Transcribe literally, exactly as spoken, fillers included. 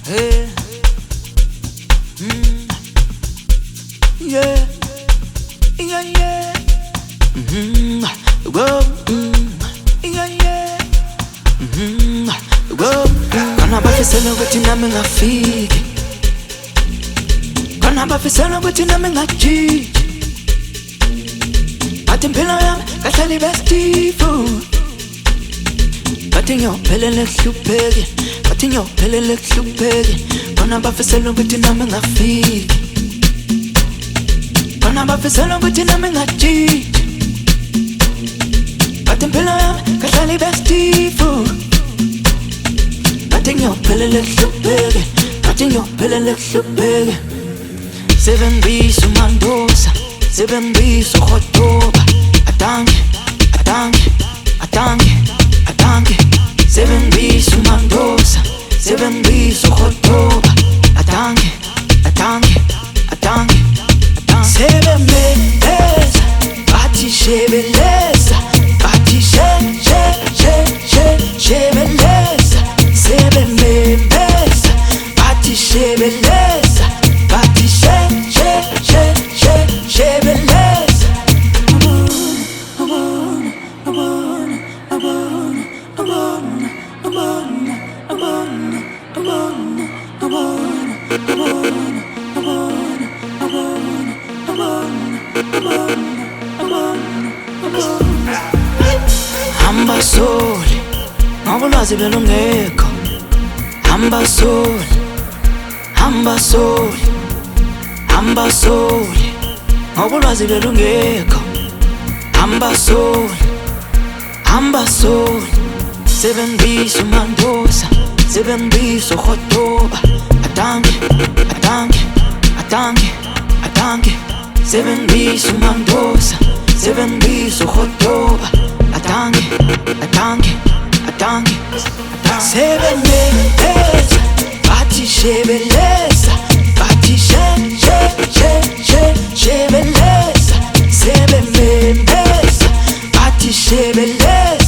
Hey, mm, yeah, yeah, yeah. Mm-hmm. Whoa, mm, yeah, yeah. Mm-hmm. Whoa, kana bafisela ukuthi nami ngafike, kana bafisela ukuthi nami ngajiki. Bathi impilo yami kahlali bestifu, bathi ngiyophelele kuhlupheke, bathi ngiyophelele kuhlupheke. Kana bafisela ukuthi nami ngafike, kana bafisela ukuthi nami ngajiki. Bathi impilo yami kahlali bestifu, bathi ngiyophelele kuhlupheke, bathi ngiyophelele kuhlupheke. Seven bees umandosa, seven bees uhotoba. Atangi, atangi, atangi, atangi. Seven bees umandosa, seven bees uhotoba. Atangi, atangi, atangi, atangi. Seven bees, bati shebeleza, bati she she she she shebeleza. Seven bees, bati shebeleza, bati she she she she shebeleza. Hamba soli, ngoba ulwazi belungekho. Hamba soli, hamba soli, hamba soli, ngoba ulwazi belungekho. Hamba soli, hamba soli. Seven bees umandosa, seven bees uhotoba. Atangi, atangi, atangi, atangi. Seven bees umandosa, seven bees uhotoba. Atangi, atangi, atangi, atangi. Seven bees, bati shebeleza, bati she she she she shebeleza. Seven bees, bati shebeleza.